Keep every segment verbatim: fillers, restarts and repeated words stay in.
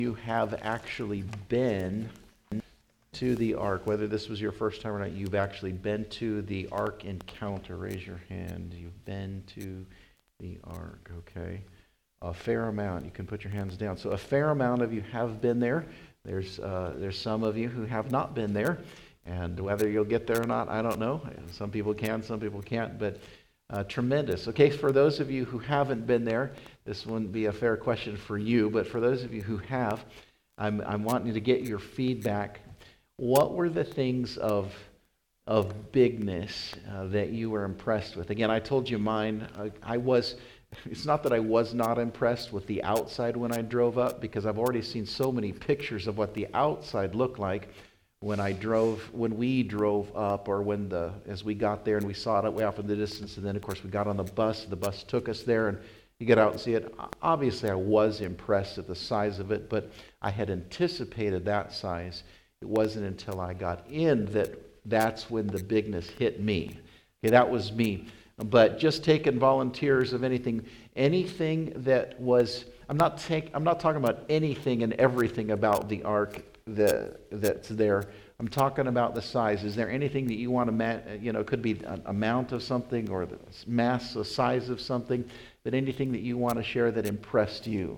you have actually been to the Ark? Whether this was your first time or not, you've actually been to the Ark encounter. Raise your hand. You've been to the Ark, okay. A fair amount. You can put your hands down. So a fair amount of you have been there. There's uh, there's some of you who have not been there. And whether you'll get there or not, I don't know. Some people can, some people can't. But uh, tremendous. Okay, for those of you who haven't been there, this wouldn't be a fair question for you. But for those of you who have, I'm I'm wanting to get your feedback. What were the things of of bigness uh, that you were impressed with? Again, I told you mine. I, I was. It's not that I was not impressed with the outside when I drove up, because I've already seen so many pictures of what the outside looked like when I drove, when we drove up, or when the as we got there and we saw it way off in the distance, and then of course we got on the bus. The bus took us there, and you get out and see it. Obviously, I was impressed at the size of it, but I had anticipated that size. It wasn't until I got in that that's when the bigness hit me. Okay, that was me. But just taking volunteers of anything, anything that was, I'm not take, I'm not talking about anything and everything about the Ark that that's there. I'm talking about the size. Is there anything that you want to, ma- you know, it could be an amount of something or the mass, the size of something, but anything that you want to share that impressed you?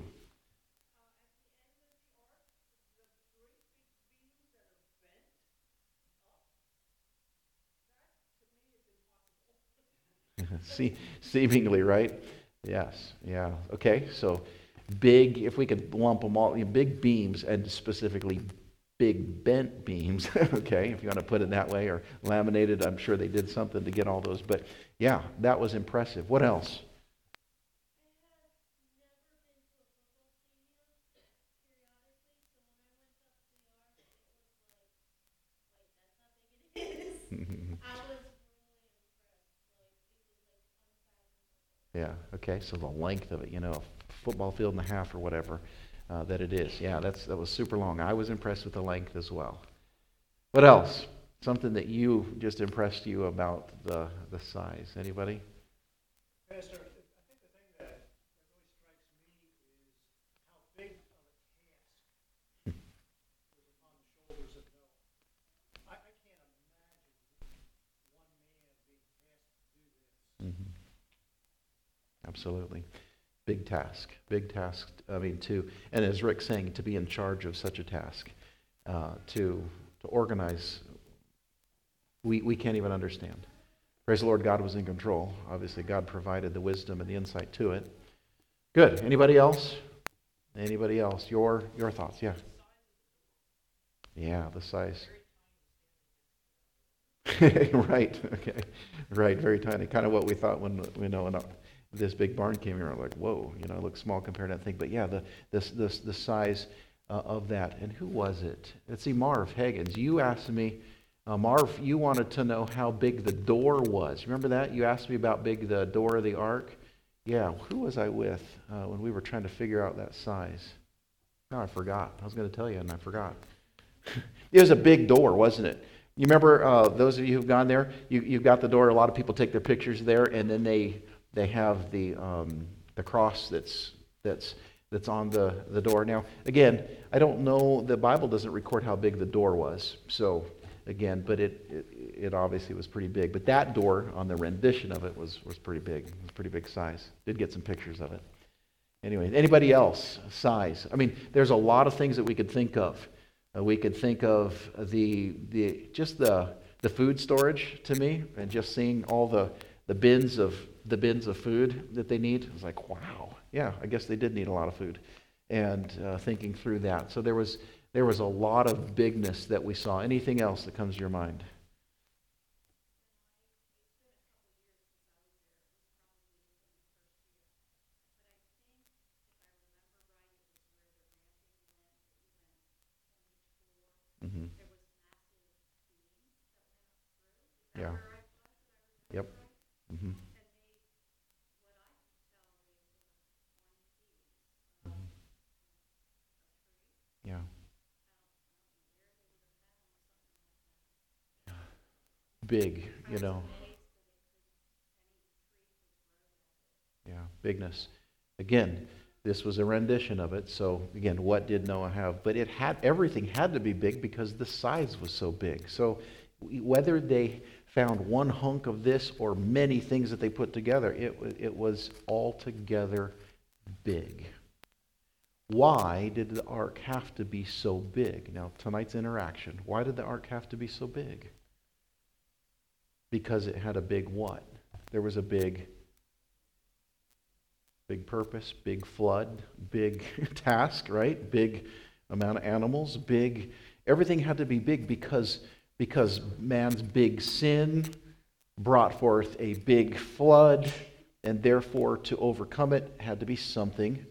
See, seemingly, right? Yes, yeah. Okay, so big, if we could lump them all, you know, big beams, and specifically big bent beams, okay, if you want to put it that way, or laminated. I'm sure they did something to get all those, but yeah, that was impressive. What else? Yeah, okay, so the length of it, you know, a football field and a half or whatever uh, that it is. Yeah, that's that was super long. I was impressed with the length as well. What else? Something that you just impressed you about the the size. Anybody? Pastor, I think the thing that, that really strikes me is how big of a task was upon the shoulders of Noah. I, I can't imagine one man being tasked to do this. hmm Absolutely. Big task. Big task, I mean, to, and as Rick's saying, to be in charge of such a task, uh, to to organize, we, we can't even understand. Praise the Lord, God was in control. Obviously, God provided the wisdom and the insight to it. Good. Anybody else? Anybody else? Your your thoughts? Yeah. Yeah, the size. Right. Okay. Right. Very tiny. Kind of what we thought when we know when this big barn came here. We're like, whoa, you know, it looks small compared to that thing. But yeah, the this this the size uh, of that. And who was it? Let's see, Marv Higgins. You asked me, uh, Marv. You wanted to know how big the door was. Remember that? You asked me about big the door of the ark. Yeah. Who was I with uh, when we were trying to figure out that size? No, I forgot. I was going to tell you, and I forgot. It was a big door, wasn't it? You remember uh, those of you who've gone there? You, you've got the door. A lot of people take their pictures there, and then they they have the um, the cross that's that's that's on the, the door. Now, again, I don't know. The Bible doesn't record how big the door was. So, again, but it it, it obviously was pretty big. But that door on the rendition of it was was pretty big. It was pretty big size. Did get some pictures of it. Anyway, anybody else? Size. I mean, there's a lot of things that we could think of. Uh, we could think of the the just the the food storage to me, and just seeing all the, the bins of the bins of food that they need. I was like, wow, yeah, I guess they did need a lot of food, and uh, thinking through that. So there was there was a lot of bigness that we saw. Anything else that comes to your mind? hmm Yeah. Yep. hmm hmm Yeah. Big, you know. Yeah, bigness. Again, This was a rendition of it. So again, what did Noah have? But it had everything had to be big because the size was so big. So whether they found one hunk of this or many things that they put together, it, it was altogether big. Why did the ark have to be so big? Now, tonight's interaction. Why did the ark have to be so big? Because it had a big what? There was a big, big purpose, big flood, big task, right? Big amount of animals, big. Everything had to be big because, because man's big sin brought forth a big flood, and therefore to overcome it had to be something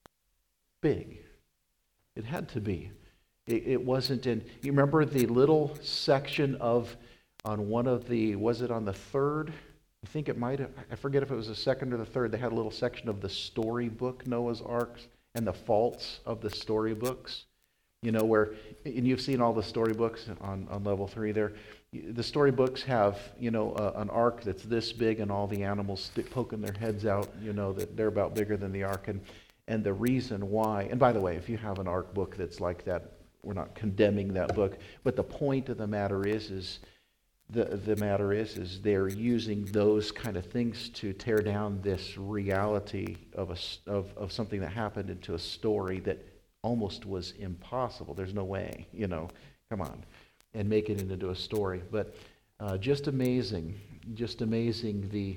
big. It had to be. It, it wasn't in. You remember the little section of on one of the. Was it on the third? I think it might have. I forget if it was the second or the third. They had a little section of the storybook Noah's Ark and the faults of the storybooks. You know where, and you've seen all the storybooks on on level three there. The storybooks have, you know, uh, an ark that's this big and all the animals stick, poking their heads out. You know that they're about bigger than the ark and. And the reason why, and by the way, if you have an ark book that's like that, we're not condemning that book. But the point of the matter is, is the the matter is, is they're using those kind of things to tear down this reality of a of of something that happened into a story that almost was impossible. There's no way, you know, come on, and make it into a story. But uh, just amazing, just amazing the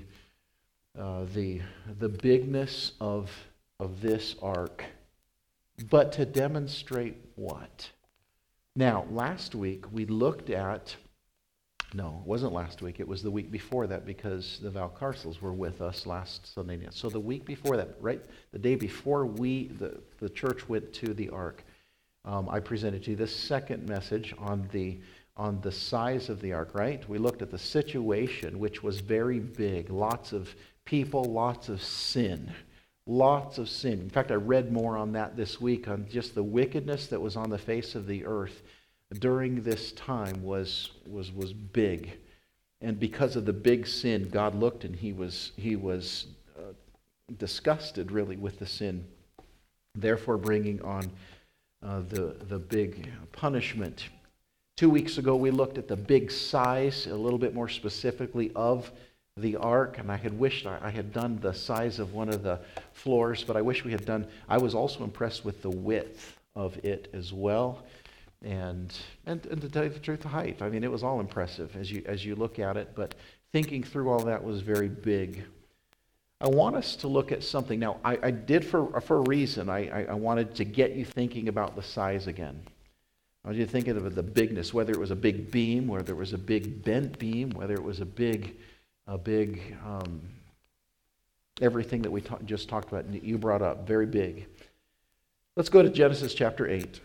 uh, the the bigness of. of this ark, but to demonstrate what? Now, last week we looked at, no, it wasn't last week, it was the week before that because the Valcarsels were with us last Sunday night. So the week before that, right, the day before we, the, the church went to the ark, um, I presented to you the second message on the on the size of the ark, right? We looked at the situation, which was very big, lots of people, lots of sin. Lots of sin. In fact, I read more on that this week, on just the wickedness that was on the face of the earth during this time was was was big. And because of the big sin, God looked and he was he was uh, disgusted really with the sin, therefore bringing on uh, the the big punishment. Two weeks ago, we looked at the big size, a little bit more specifically, of the ark, and I had wished I had done the size of one of the floors, but I wish we had done. I was also impressed with the width of it as well, and and, and to tell you the truth, the height. I mean, it was all impressive as you as you look at it. But thinking through all that was very big. I want us to look at something now. I, I did for for a reason. I, I I wanted to get you thinking about the size again. I want you to think of the bigness, whether it was a big beam, whether it was a big bent beam, whether it was a big A big, um, everything that we ta- just talked about, you brought up, very big. Let's go to Genesis chapter eight.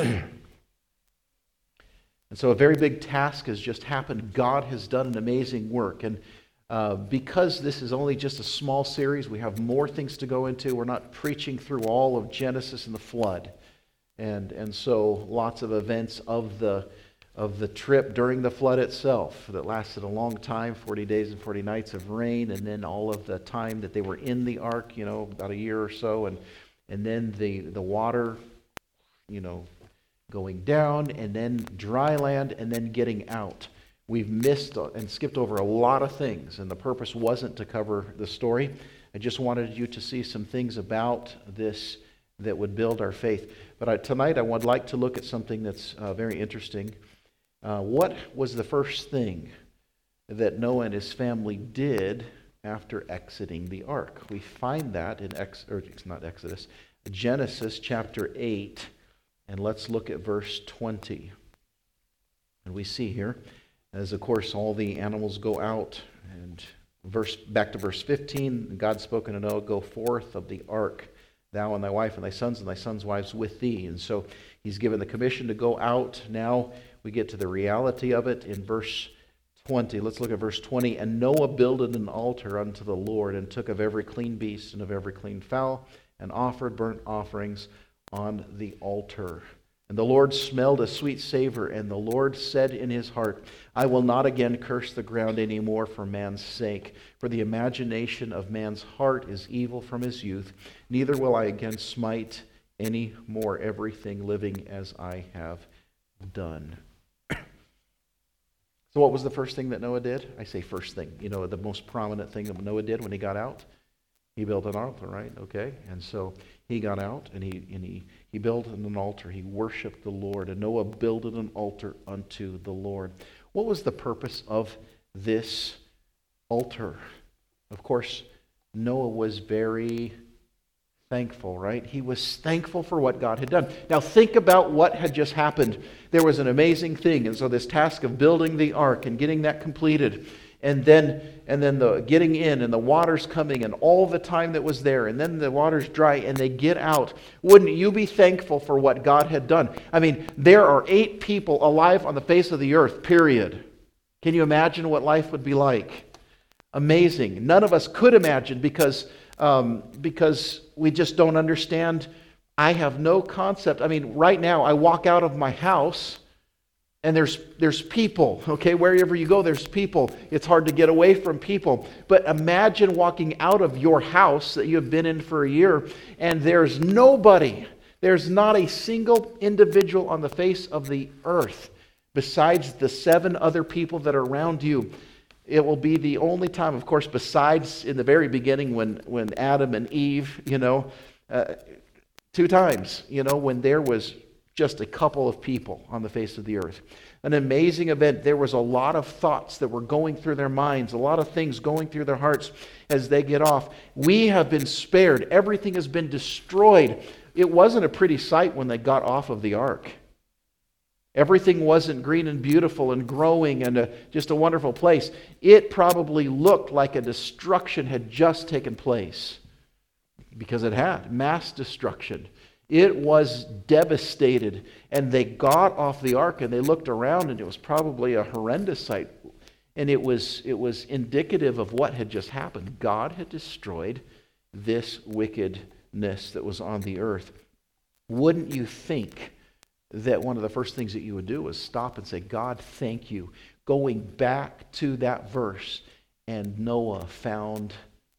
And so a very big task has just happened. God has done an amazing work. And uh, because this is only just a small series, we have more things to go into. We're not preaching through all of Genesis and the flood. And, and so lots of events of the of the trip during the flood itself that lasted a long time, forty days and forty nights of rain, and then all of the time that they were in the ark, you know, about a year or so, and and then the, the water, you know, going down, and then dry land, and then getting out. We've missed and skipped over a lot of things, and the purpose wasn't to cover the story. I just wanted you to see some things about this that would build our faith. But I, tonight I would like to look at something that's uh, very interesting. Uh, what was the first thing that Noah and his family did after exiting the ark? We find that in Ex, or it's not Exodus, Genesis chapter eight, and let's look at verse twenty. And we see here, as of course all the animals go out, and verse back to verse fifteen, God spoke unto Noah, go forth of the ark, thou and thy wife and thy sons and thy sons' wives with thee. And so he's given the commission to go out. Now we get to the reality of it in verse twenty. Let's look at verse twenty. And Noah builded an altar unto the Lord, and took of every clean beast and of every clean fowl, and offered burnt offerings on the altar. And the Lord smelled a sweet savor, and the Lord said in his heart, I will not again curse the ground any more for man's sake, for the imagination of man's heart is evil from his youth. Neither will I again smite any more everything living as I have done. So what was the first thing that Noah did? I say first thing. You know, the most prominent thing that Noah did when he got out? He built an altar, right? Okay. And so he got out and he and he, he built an altar. He worshiped the Lord. And Noah builded an altar unto the Lord. What was the purpose of this altar? Of course, Noah was very thankful, right? He was thankful for what God had done. Now think about what had just happened. There was an amazing thing. And so this task of building the ark and getting that completed, and then and then the getting in and the water's coming and all the time that was there, and then the water's dry and they get out. Wouldn't you be thankful for what God had done? I mean, there are eight people alive on the face of the earth, period. Can you imagine what life would be like? Amazing. None of us could imagine because um, because we just don't understand. I have no concept. I mean, right now I walk out of my house and there's there's people, okay? Wherever you go, there's people. It's hard to get away from people. But imagine walking out of your house that you have been in for a year and there's nobody. There's not a single individual on the face of the earth besides the seven other people that are around you. It will be the only time, of course, besides in the very beginning when, when Adam and Eve, you know, uh, two times, you know, when there was just a couple of people on the face of the earth. An amazing event. There was a lot of thoughts that were going through their minds, a lot of things going through their hearts as they get off. We have been spared. Everything has been destroyed. It wasn't a pretty sight when they got off of the ark. Everything wasn't green and beautiful and growing and a, just a wonderful place. It probably looked like a destruction had just taken place, because it had. Mass destruction. It was devastated. And they got off the ark and they looked around and it was probably a horrendous sight. And it was, it was indicative of what had just happened. God had destroyed this wickedness that was on the earth. Wouldn't you think that one of the first things that you would do was stop and say, God, thank you. Going back to that verse, and Noah found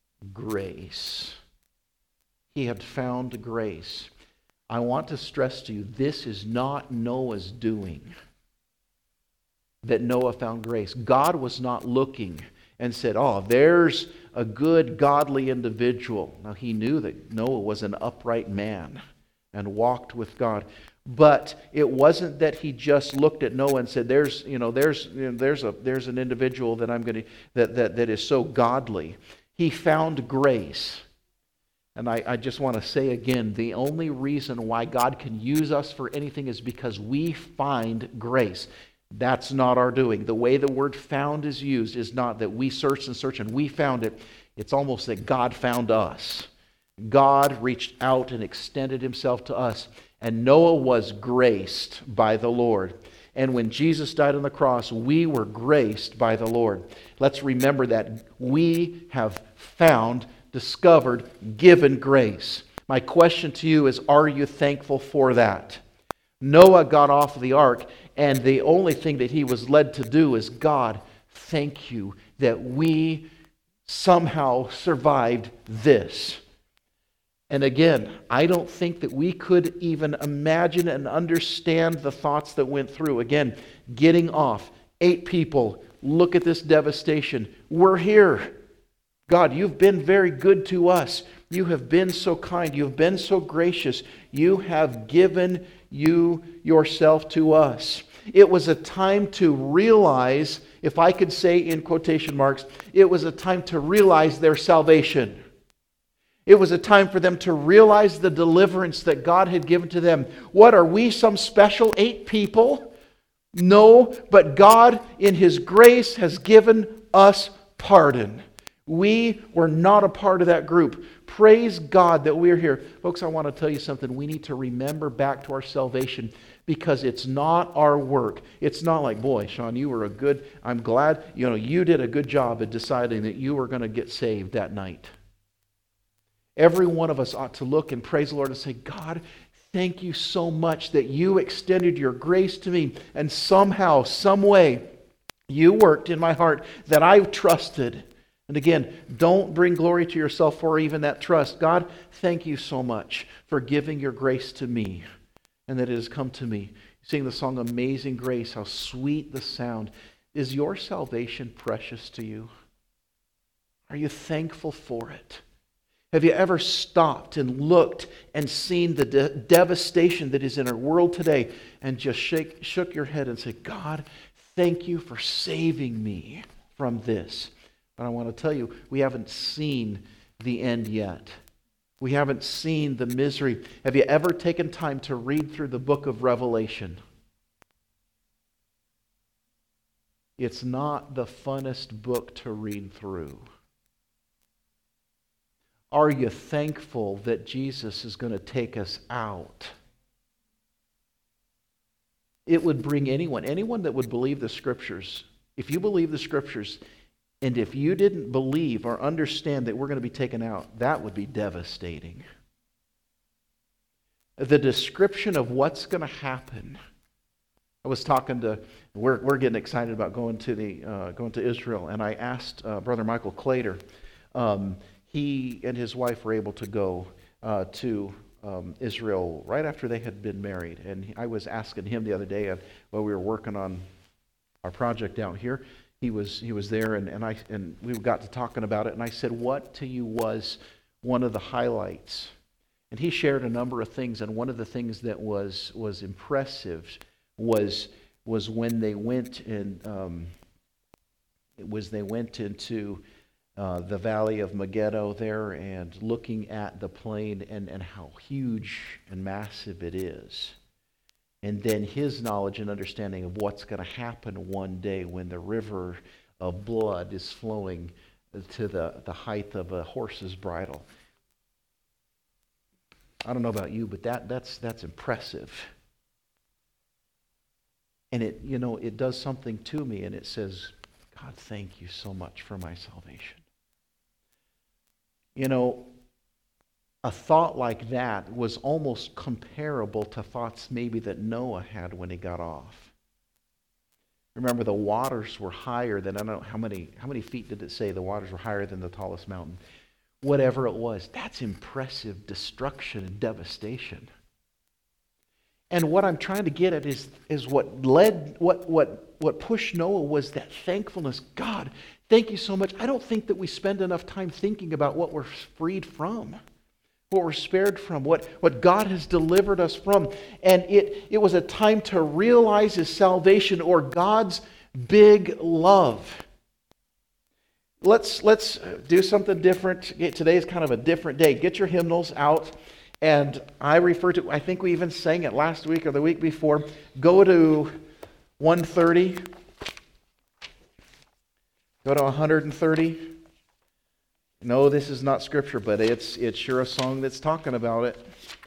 grace. He had found grace. I want to stress to you, this is not Noah's doing, that Noah found grace. God was not looking and said, oh, there's a good, godly individual. Now, he knew that Noah was an upright man and walked with God. But it wasn't that he just looked at Noah and said, "There's, you know, there's, you know, there's a, there's an individual that I'm going to that that that is so godly." He found grace, and I, I just want to say again, the only reason why God can use us for anything is because we find grace. That's not our doing. The way the word "found" is used is not that we searched and searched and we found it. It's almost that God found us. God reached out and extended Himself to us. And Noah was graced by the Lord. And when Jesus died on the cross, we were graced by the Lord. Let's remember that we have found, discovered, given grace. My question to you is, are you thankful for that? Noah got off the ark, and the only thing that he was led to do is, God, thank you that we somehow survived this. And again, I don't think that we could even imagine and understand the thoughts that went through. Again, getting off, eight people, look at this devastation. We're here. God, you've been very good to us. You have been so kind. You've been so gracious. You have given you yourself to us. It was a time to realize, if I could say in quotation marks, it was a time to realize their salvation. It was a time for them to realize the deliverance that God had given to them. What, are we some special eight people? No, but God in His grace has given us pardon. We were not a part of that group. Praise God that we're here. Folks, I want to tell you something. We need to remember back to our salvation, because it's not our work. It's not like, boy, Sean, you were a good, I'm glad, you know, you did a good job at deciding that you were going to get saved that night. Every one of us ought to look and praise the Lord and say, God, Thank you so much that you extended your grace to me, and somehow, some way, you worked in my heart that I trusted. And again, don't bring glory to yourself for even that trust. God, thank you so much for giving your grace to me, and that it has come to me. Sing the song Amazing Grace, how sweet the sound. Is your salvation precious to you? Are you thankful for it? Have you ever stopped and looked and seen the de- devastation that is in our world today and just shake, shook your head and said, God, thank you for saving me from this? But I want to tell you, we haven't seen the end yet. We haven't seen the misery. Have you ever taken time to read through the book of Revelation? It's not the funnest book to read through. Are you thankful that Jesus is going to take us out? It would bring anyone, anyone that would believe the Scriptures, if you believe the Scriptures, and if you didn't believe or understand that we're going to be taken out, that would be devastating. The description of what's going to happen. I was talking to, we're we're getting excited about going to the uh, going to Israel, and I asked uh, Brother Michael Clater. Um, he and his wife were able to go uh, to um, Israel right after they had been married, and I was asking him the other day uh, while we were working on our project out here. He was he was there, and, and I and we got to talking about it, and I said, "What to you was one of the highlights?" And he shared a number of things, and one of the things that was was impressive was was when they went and um, it was they went into uh, the valley of Megiddo there, and looking at the plain and and how huge and massive it is. And then his knowledge and understanding of what's going to happen one day when the river of blood is flowing to the, the height of a horse's bridle. I don't know about you, but that that's that's impressive. And it, you know, it does something to me, and it says, God, thank you so much for my salvation. You know, a thought like that was almost comparable to thoughts maybe that Noah had when he got off. Remember, the waters were higher than, I don't know how many how many feet did it say the waters were higher than the tallest mountain. Whatever it was, that's impressive destruction and devastation. And what I'm trying to get at is, is what led, what, what, what pushed Noah was that thankfulness. God, thank you so much. I don't think that we spend enough time thinking about what we're freed from. What we're spared from, what, what God has delivered us from. And it, it was a time to realize His salvation, or God's big love. Let's, let's do something different. Today is kind of a different day. Get your hymnals out. And I refer to, I think we even sang it last week or the week before. Go to one thirty. Go to one thirty. No, this is not scripture, but it's it's sure a song that's talking about it.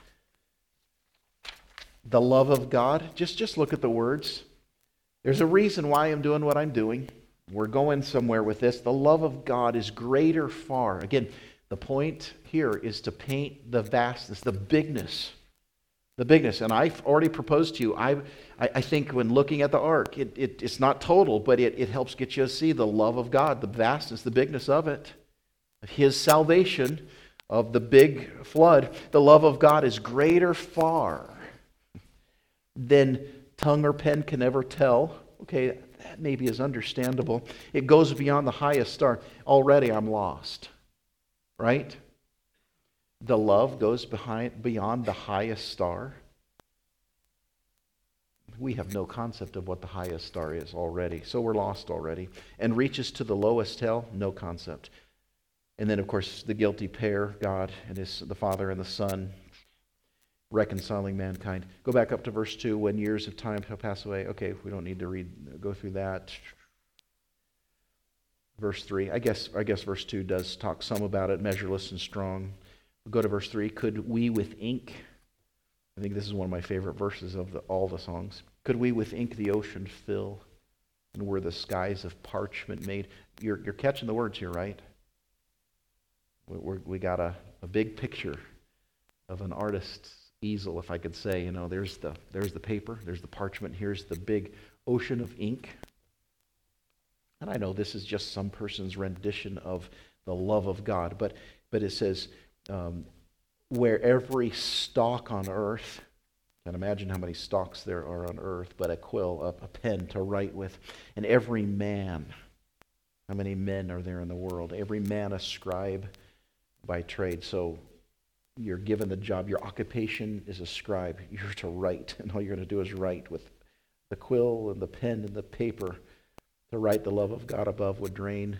The love of God. Just, just look at the words. There's a reason why I'm doing what I'm doing. We're going somewhere with this. The love of God is greater far. Again, the point here is to paint the vastness, the bigness. The bigness. And I've already proposed to you, I I, I think when looking at the ark, it, it, it's not total, but it, it helps get you to see the love of God, the vastness, the bigness of it. His salvation, of the big flood. The love of God is greater far than tongue or pen can ever tell. Okay, that maybe is understandable. It goes beyond the highest star. Already I'm lost, right? The love goes behind beyond the highest star. We have no concept of what the highest star is already, so we're lost already. And reaches to the lowest hell, no concept. And then, of course, the guilty pair, God and his, the Father and the Son, reconciling mankind. Go back up to verse two. When years of time shall pass away. Okay, we don't need to read, go through that. Verse three. I guess, I guess verse two does talk some about it. Measureless and strong. Go to verse three. Could we with ink? I think this is one of my favorite verses of the, all the songs. Could we with ink the ocean fill, and were the skies of parchment made? You're, you're catching the words here, right? We're, we got a, a big picture of an artist's easel, if I could say. You know, there's the there's the paper, there's the parchment, here's the big ocean of ink. And I know this is just some person's rendition of the love of God, but but it says, um, where every stalk on earth, can't imagine how many stalks there are on earth, but a quill, a, a pen to write with, and every man, how many men are there in the world? Every man a scribe by trade. So you're given the job, your occupation is a scribe. You're to write, and all you're going to do is write with the quill and the pen and the paper. To write the love of God above would drain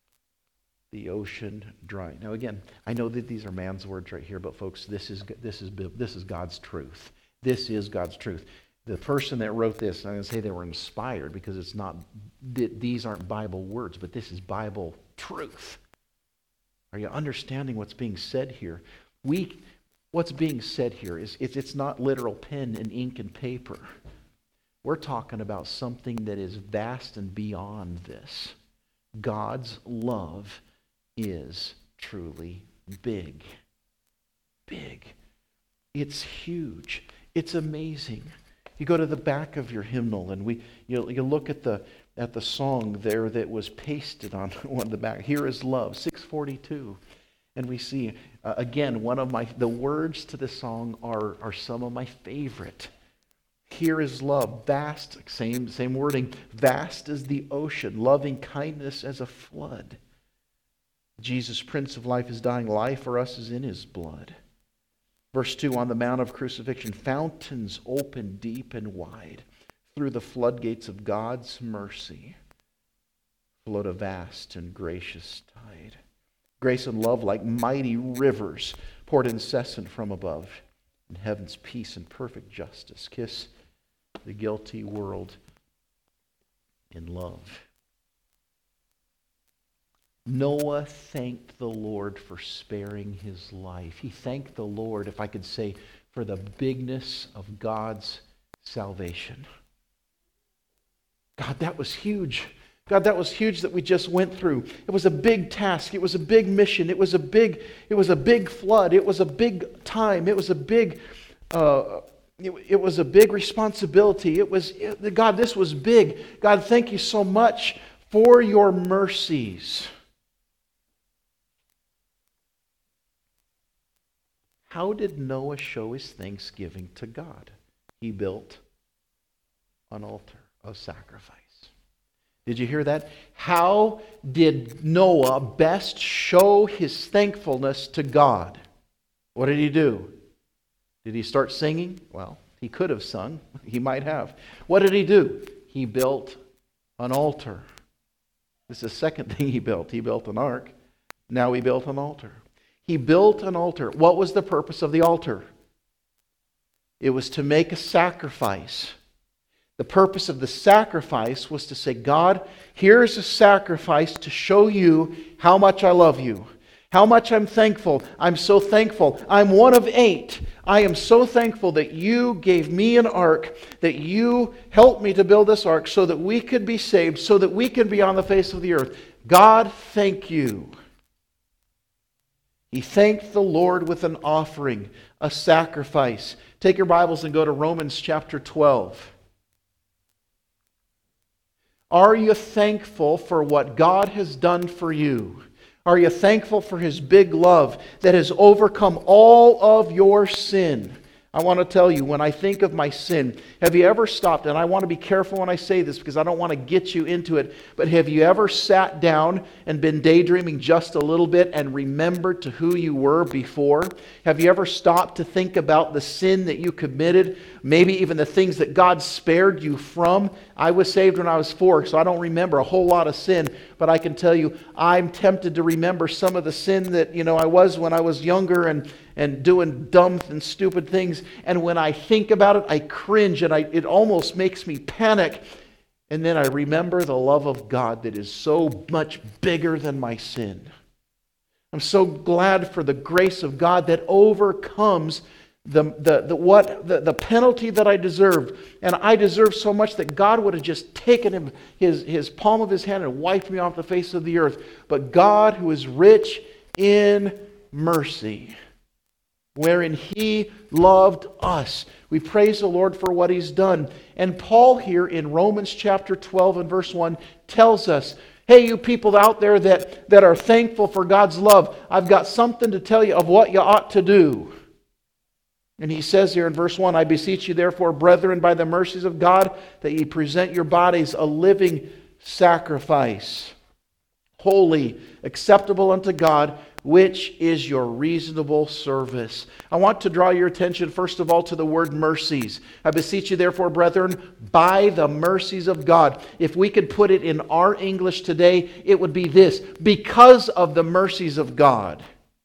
the ocean dry. Now again, I know that these are man's words right here, but folks, this is this is this is God's truth. This is God's truth. The person that wrote this, I'm going to say they were inspired because it's not, these aren't Bible words, but this is Bible truth. Are you understanding what's being said here? We, what's being said here is it's, it's not literal pen and ink and paper. We're talking about something that is vast and beyond this. God's love is truly big. Big. It's huge. It's amazing. You go to the back of your hymnal and we you, you look at the at the song there that was pasted on one of the back. Here is love, six forty-two. And we see, uh, again, one of my, the words to this song are, are some of my favorite. Here is love, vast, same, same wording, vast as the ocean, loving kindness as a flood. Jesus, Prince of Life, is dying. Life for us is in His blood. Verse two, on the Mount of Crucifixion, fountains open deep and wide. Through the floodgates of God's mercy flowed a vast and gracious tide. Grace and love like mighty rivers poured incessant from above. And heaven's peace and perfect justice kiss the guilty world in love. Noah thanked the Lord for sparing his life. He thanked the Lord, if I could say, for the bigness of God's salvation. God, that was huge. God, that was huge that we just went through. It was a big task. It was a big mission. It was a big, it was a big flood. It was a big time. It was a big, uh, it, it was a big responsibility. It was, it, God, this was big. God, thank you so much for your mercies. How did Noah show his thanksgiving to God? He built an altar of sacrifice. Did you hear that? How did Noah best show his thankfulness to God? What did he do? Did he start singing? Well, he could have sung. He might have. What did he do? He built an altar. This is the second thing he built. He built an ark. Now he built an altar. He built an altar. What was the purpose of the altar? It was to make a sacrifice. The purpose of the sacrifice was to say, God, here's a sacrifice to show you how much I love you, how much I'm thankful. I'm so thankful. I'm one of eight. I am so thankful that you gave me an ark, that you helped me to build this ark so that we could be saved, so that we could be on the face of the earth. God, thank you. He thanked the Lord with an offering, a sacrifice. Take your Bibles and go to Romans chapter twelve. Are you thankful for what God has done for you? Are you thankful for His big love that has overcome all of your sin? I want to tell you, when I think of my sin, have you ever stopped, and I want to be careful when I say this because I don't want to get you into it, but have you ever sat down and been daydreaming just a little bit and remembered to who you were before? Have you ever stopped to think about the sin that you committed, maybe even the things that God spared you from? I was saved when I was four, so I don't remember a whole lot of sin, but I can tell you I'm tempted to remember some of the sin that, you know, I was when I was younger and and doing dumb and stupid things. And when I think about it, I cringe and I, it almost makes me panic. And then I remember the love of God that is so much bigger than my sin. I'm so glad for the grace of God that overcomes the, the, the, what, the, the penalty that I deserved. And I deserved so much that God would have just taken him, his, his palm of His hand and wiped me off the face of the earth. But God, who is rich in mercy, wherein He loved us. We praise the Lord for what He's done. And Paul here in Romans chapter twelve and verse one tells us, hey, you people out there that, that are thankful for God's love, I've got something to tell you of what you ought to do. And he says here in verse one, I beseech you therefore, brethren, by the mercies of God, that ye present your bodies a living sacrifice, holy, acceptable unto God, which is your reasonable service. I want to draw your attention first of all to the word mercies. I beseech you therefore, brethren, by the mercies of God. If we could put it in our English today, it would be this: because of the mercies of God.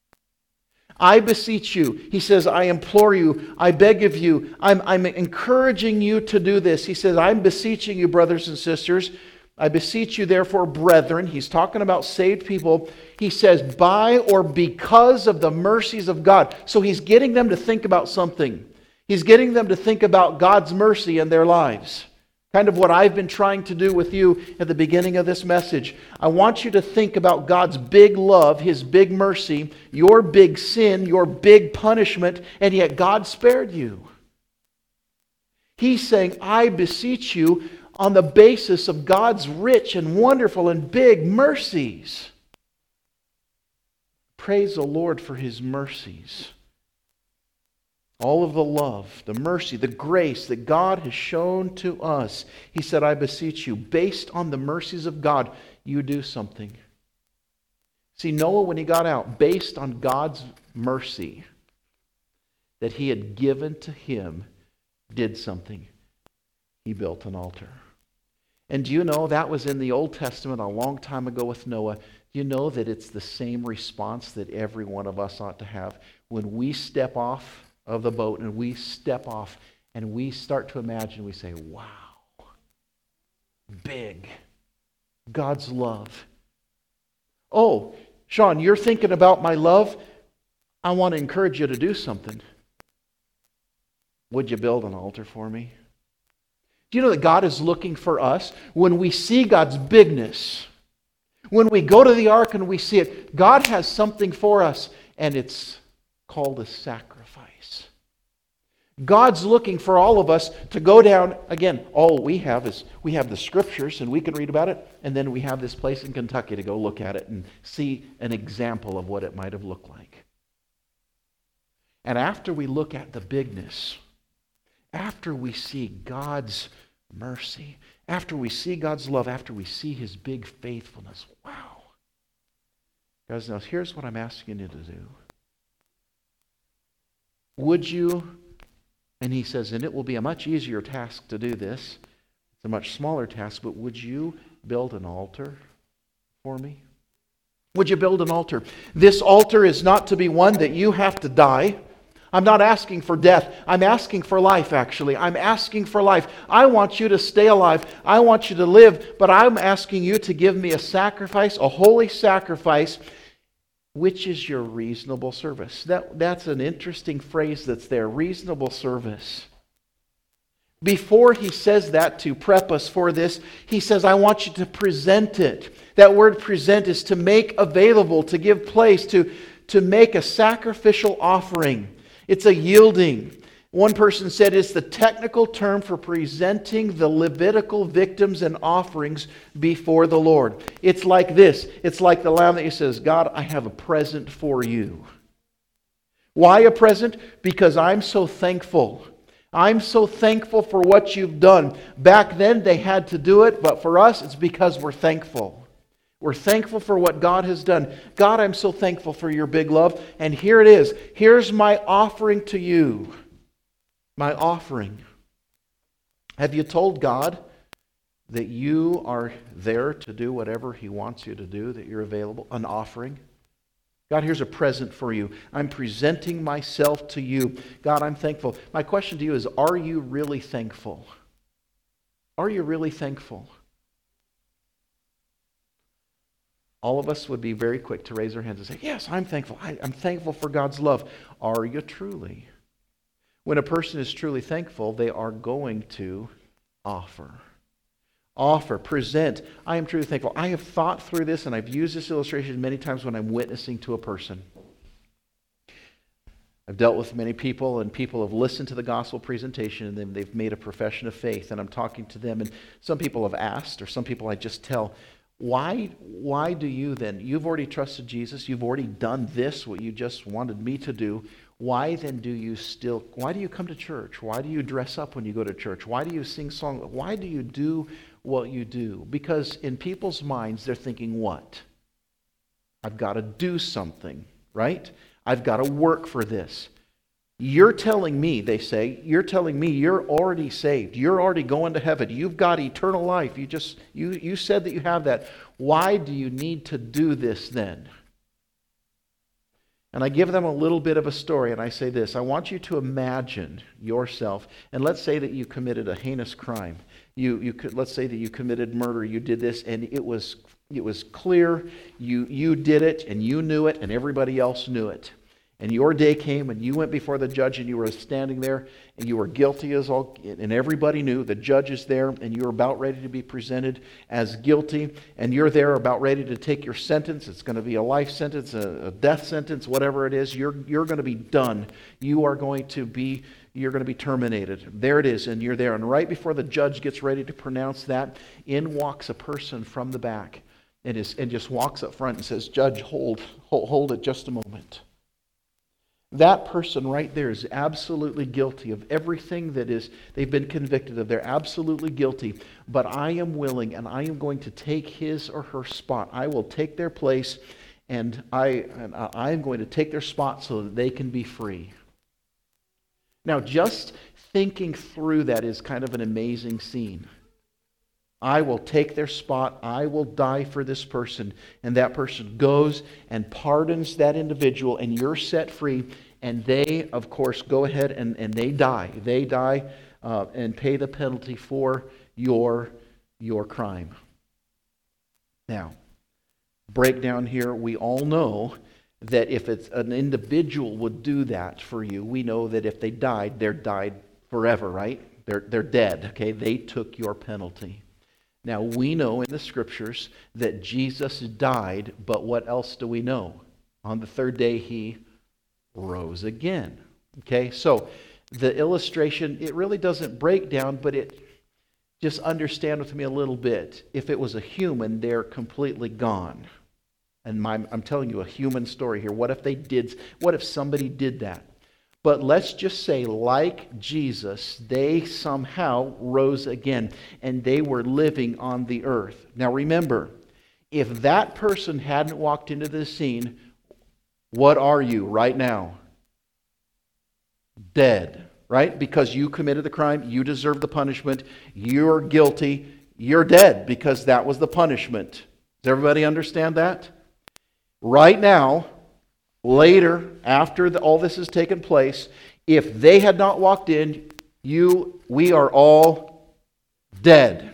I beseech you. He says, I implore you, I beg of you, I'm, I'm encouraging you to do this. He says, I'm beseeching you, brothers and sisters. I beseech you, therefore, brethren. He's talking about saved people. He says, by or because of the mercies of God. So he's getting them to think about something. He's getting them to think about God's mercy in their lives. Kind of what I've been trying to do with you at the beginning of this message. I want you to think about God's big love, His big mercy, your big sin, your big punishment, and yet God spared you. He's saying, I beseech you on the basis of God's rich and wonderful and big mercies. Praise the Lord for His mercies. All of the love, the mercy, the grace that God has shown to us. He said, I beseech you, based on the mercies of God, you do something. See, Noah, when he got out, based on God's mercy that He had given to him, did something. He built an altar. And do you know, that was in the Old Testament a long time ago with Noah. Do you know that it's the same response that every one of us ought to have when we step off of the boat and we step off and we start to imagine, we say, wow, big, God's love. Oh, Sean, you're thinking about my love? I want to encourage you to do something. Would you build an altar for me? Do you know that God is looking for us when we see God's bigness? When we go to the ark and we see it, God has something for us, and it's called a sacrifice. God's looking for all of us to go down. Again, all we have is we have the Scriptures and we can read about it, and then we have this place in Kentucky to go look at it and see an example of what it might have looked like. And after we look at the bigness, after we see God's mercy, after we see God's love, after we see His big faithfulness, wow. Guys, now here's what I'm asking you to do. Would you, and he says, and it will be a much easier task to do this. It's a much smaller task, but would you build an altar for me? Would you build an altar? This altar is not to be one that you have to die. I'm not asking for death. I'm asking for life, actually. I'm asking for life. I want you to stay alive. I want you to live, but I'm asking you to give me a sacrifice, a holy sacrifice, which is your reasonable service. That, that's an interesting phrase that's there, reasonable service. Before he says that to prep us for this, he says, I want you to present it. That word present is to make available, to give place, to, to make a sacrificial offering. It's a yielding. One person said it's the technical term for presenting the Levitical victims and offerings before the Lord. It's like this. It's like the lamb that he says, God, I have a present for you. Why a present? Because I'm so thankful. I'm so thankful for what you've done. Back then they had to do it, but for us it's because we're thankful. We're thankful for what God has done. God, I'm so thankful for your big love. And here it is. Here's my offering to you. My offering. Have you told God that you are there to do whatever He wants you to do, that you're available? An offering. God, here's a present for you. I'm presenting myself to you. God, I'm thankful. My question to you is, are you really thankful? Are you really thankful? All of us would be very quick to raise our hands and say, yes, I'm thankful. I, I'm thankful for God's love. Are you truly? When a person is truly thankful, they are going to offer. Offer, present. I am truly thankful. I have thought through this, and I've used this illustration many times when I'm witnessing to a person. I've dealt with many people, and people have listened to the gospel presentation, and then they've made a profession of faith, and I'm talking to them, and some people have asked, or some people I just tell, why, why do you then, you've already trusted Jesus, you've already done this, what you just wanted me to do, why then do you still, why do you come to church? Why do you dress up when you go to church? Why do you sing songs? Why do you do what you do? Because in people's minds, they're thinking, what? I've got to do something, right? I've got to work for this. You're telling me, they say, you're telling me you're already saved. You're already going to heaven. You've got eternal life. You just you you said that you have that. Why do you need to do this then? And I give them a little bit of a story, and I say this. I want you to imagine yourself, and let's say that you committed a heinous crime. You you could let's say that you committed murder. You did this, and it was It was clear, you, you did it, and you knew it, and everybody else knew it. And your day came, and you went before the judge, and you were standing there, and you were guilty as all, and everybody knew, the judge is there, and you're about ready to be presented as guilty, and you're there about ready to take your sentence. It's going to be a life sentence, a, a death sentence, whatever it is. You're, you're going to be done. You are going to be You're going to be terminated. There it is, and you're there. And right before the judge gets ready to pronounce that, in walks a person from the back. And, is, and just walks up front and says, Judge, hold, hold, hold it just a moment. That person right there is absolutely guilty of everything that is they've been convicted of. They're absolutely guilty. But I am willing, and I am going to take his or her spot. I will take their place, and I, and I am going to take their spot so that they can be free. Now, just thinking through that is kind of an amazing scene. I will take their spot. I will die for this person. And that person goes and pardons that individual, and you're set free. And they, of course, go ahead and, and they die. They die uh, and pay the penalty for your, your crime. Now, breakdown here, we all know that if it's an individual would do that for you, we know that if they died, they're died forever, right? They're, they're dead, okay? They took your penalty. Now, we know in the Scriptures that Jesus died, but what else do we know? On the third day, he rose again. Okay, so the illustration, it really doesn't break down, but it, just understand with me a little bit. If it was a human, they're completely gone. And my, I'm telling you a human story here. What if they did, what if somebody did that? But let's just say, like Jesus, they somehow rose again, and they were living on the earth. Now remember, if that person hadn't walked into the scene, what are you right now? Dead, right? Because you committed the crime, you deserve the punishment, you're guilty, you're dead because that was the punishment. Does everybody understand that? Right now, later, after the, all this has taken place, if they had not walked in, you, we are all dead.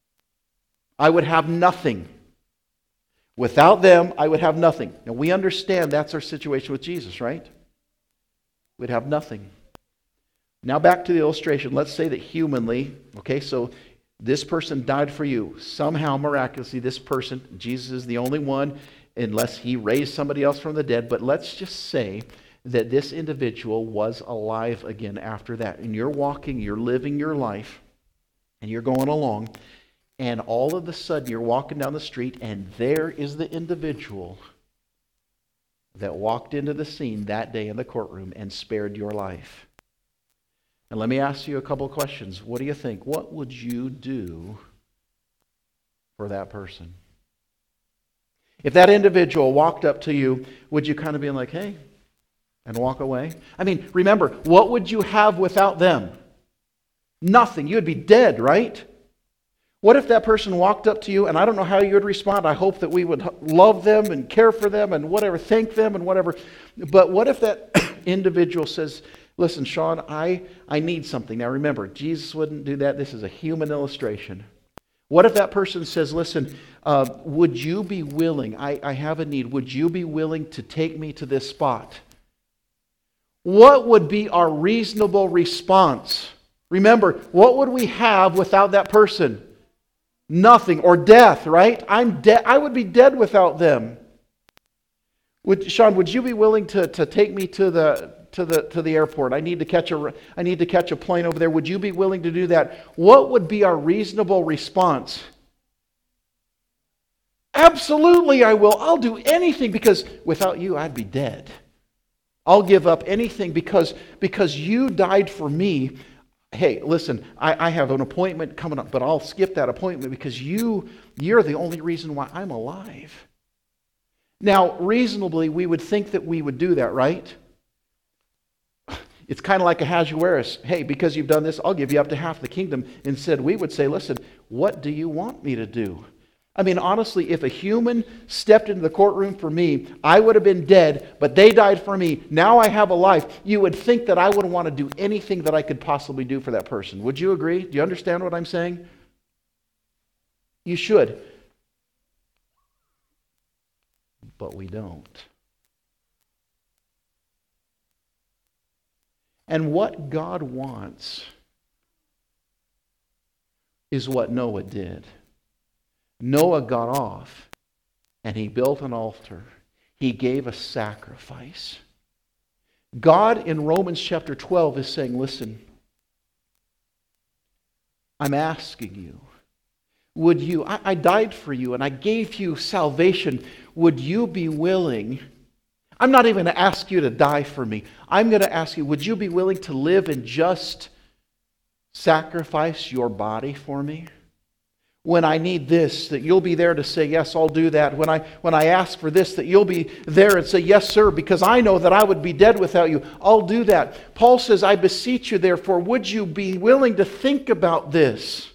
I would have nothing. Without them, I would have nothing. Now, we understand that's our situation with Jesus, right? We'd have nothing. Now, back to the illustration. Let's say that humanly, okay, so this person died for you. Somehow, miraculously, this person, Jesus is the only one, unless he raised somebody else from the dead. But let's just say that this individual was alive again after that. And you're walking, you're living your life, and you're going along, and all of a sudden you're walking down the street, and there is the individual that walked into the scene that day in the courtroom and spared your life. And let me ask you a couple of questions. What do you think? What would you do for that person? If that individual walked up to you, would you kind of be like, hey, and walk away? I mean, remember, what would you have without them? Nothing. You would be dead, right? What if that person walked up to you, and I don't know how you would respond. I hope that we would love them and care for them and whatever, thank them and whatever. But what if that individual says, listen, Sean, I, I need something. Now remember, Jesus wouldn't do that. This is a human illustration. What if that person says, listen, uh, would you be willing, I, I have a need, would you be willing to take me to this spot? What would be our reasonable response? Remember, what would we have without that person? Nothing, or death, right? I'm dead. I would be dead without them. Would, Sean, would you be willing to, to take me to the to the to the airport. I need to catch a I need to catch a plane over there. Would you be willing to do that? What would be our reasonable response? Absolutely, I will. I'll do anything because without you, I'd be dead. I'll give up anything because, because you died for me. Hey, listen, I, I have an appointment coming up, but I'll skip that appointment because you, you're the only reason why I'm alive. Now, reasonably, we would think that we would do that, right? It's kind of like Ahasuerus. Hey, because you've done this, I'll give you up to half the kingdom. Instead, we would say, listen, what do you want me to do? I mean, honestly, if a human stepped into the courtroom for me, I would have been dead, but they died for me. Now I have a life. You would think that I would want to do anything that I could possibly do for that person. Would you agree? Do you understand what I'm saying? You should. But we don't. And what God wants is what Noah did. Noah got off and he built an altar. He gave a sacrifice. God in Romans chapter twelve is saying, listen, I'm asking you, would you, I, I died for you and I gave you salvation. Would you be willing? I'm not even going to ask you to die for me. I'm going to ask you, would you be willing to live and just sacrifice your body for me? When I need this, that you'll be there to say, yes, I'll do that. When I when I ask for this, that you'll be there and say, yes, sir, because I know that I would be dead without you. I'll do that. Paul says, I beseech you, therefore, would you be willing to think about this?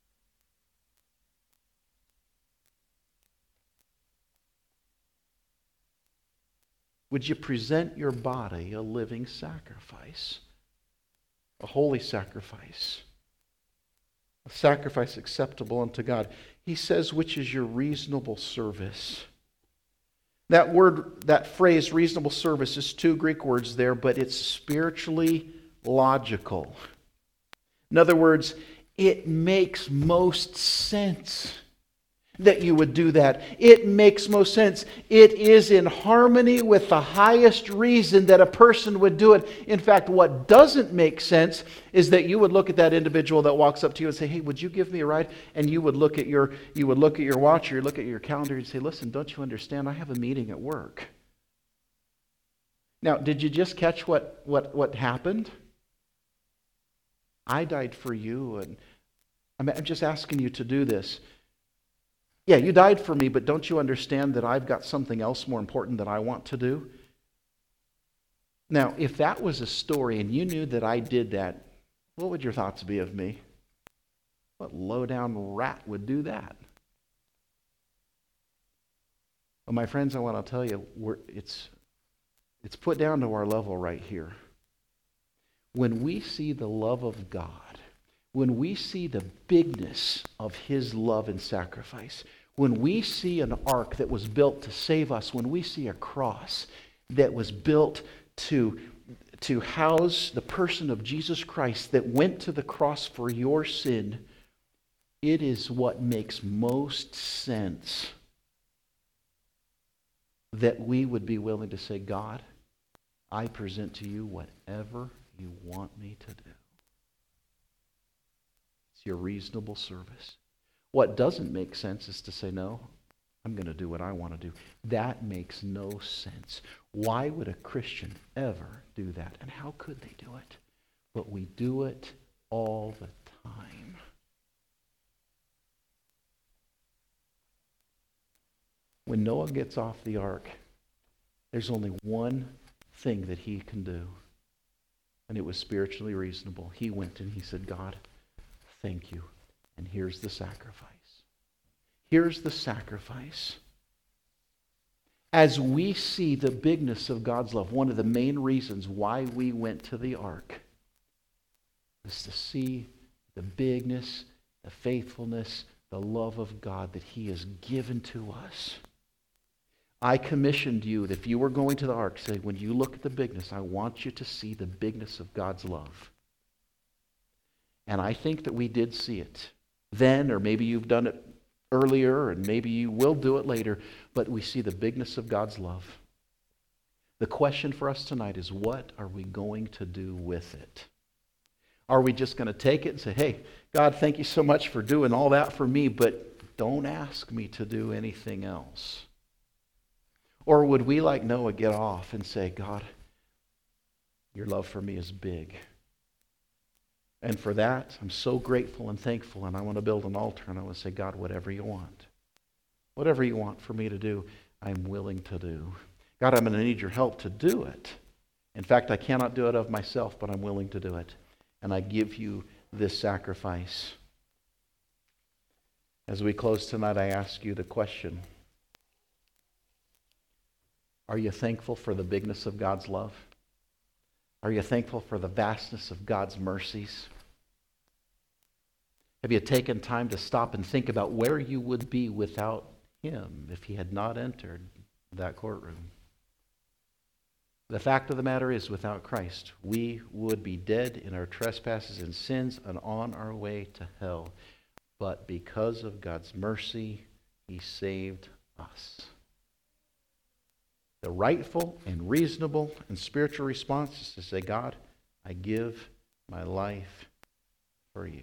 Would you present your body a living sacrifice, a holy sacrifice? A sacrifice acceptable unto God. He says, which is your reasonable service. That word, that phrase, reasonable service, is two Greek words there, but it's spiritually logical. In other words, it makes most sense that you would do that. It makes most sense. It is in harmony with the highest reason that a person would do it. In fact, what doesn't make sense is that you would look at that individual that walks up to you and say, hey, would you give me a ride? And you would look at your you would look at your watch or you look at your calendar and say, listen, don't you understand? I have a meeting at work. Now, did you just catch what what what happened? I died for you, and I'm just asking you to do this. Yeah, you died for me, but don't you understand that I've got something else more important that I want to do? Now, if that was a story and you knew that I did that, what would your thoughts be of me? What low-down rat would do that? Well, my friends, I want to tell you, we're, it's, it's put down to our level right here. When we see the love of God, when we see the bigness of His love and sacrifice, when we see an ark that was built to save us, when we see a cross that was built to, to house the person of Jesus Christ that went to the cross for your sin, it is what makes most sense that we would be willing to say, God, I present to you whatever you want me to do. It's your reasonable service. What doesn't make sense is to say, no, I'm going to do what I want to do. That makes no sense. Why would a Christian ever do that? And how could they do it? But we do it all the time. When Noah gets off the ark, there's only one thing that he can do. And it was spiritually reasonable. He went and he said, God, thank you. And here's the sacrifice. Here's the sacrifice. As we see the bigness of God's love, one of the main reasons why we went to the ark is to see the bigness, the faithfulness, the love of God that He has given to us. I commissioned you that if you were going to the ark, say, when you look at the bigness, I want you to see the bigness of God's love. And I think that we did see it then, or maybe you've done it earlier, and maybe you will do it later, but we see the bigness of God's love. The question for us tonight is, what are we going to do with it? Are we just going to take it and say, hey, God, thank you so much for doing all that for me, but don't ask me to do anything else? Or would we, like Noah, get off and say, God, your love for me is big. And for that, I'm so grateful and thankful, and I want to build an altar, and I want to say, God, whatever you want, whatever you want for me to do, I'm willing to do. God, I'm going to need your help to do it. In fact, I cannot do it of myself, but I'm willing to do it. And I give you this sacrifice. As we close tonight, I ask you the question, are you thankful for the bigness of God's love? Are you thankful for the vastness of God's mercies? Have you taken time to stop and think about where you would be without him if he had not entered that courtroom? The fact of the matter is, without Christ, we would be dead in our trespasses and sins and on our way to hell. But because of God's mercy, he saved us. The rightful and reasonable and spiritual response is to say, God, I give my life for you.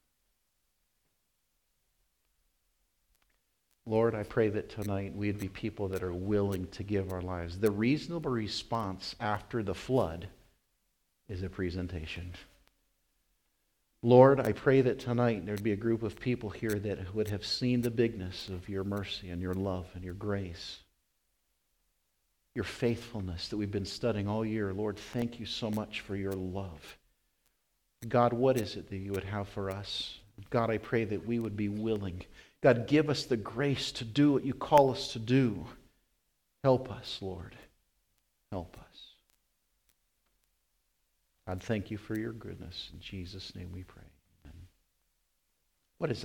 Lord, I pray that tonight we'd be people that are willing to give our lives. The reasonable response after the flood is a presentation. Lord, I pray that tonight there'd be a group of people here that would have seen the bigness of your mercy and your love and your grace, your faithfulness that we've been studying all year. Lord, thank you so much for your love. God, what is it that you would have for us? God, I pray that we would be willing. God, give us the grace to do what you call us to do. Help us, Lord. Help us. God, thank you for your goodness. In Jesus' name we pray. Amen. What is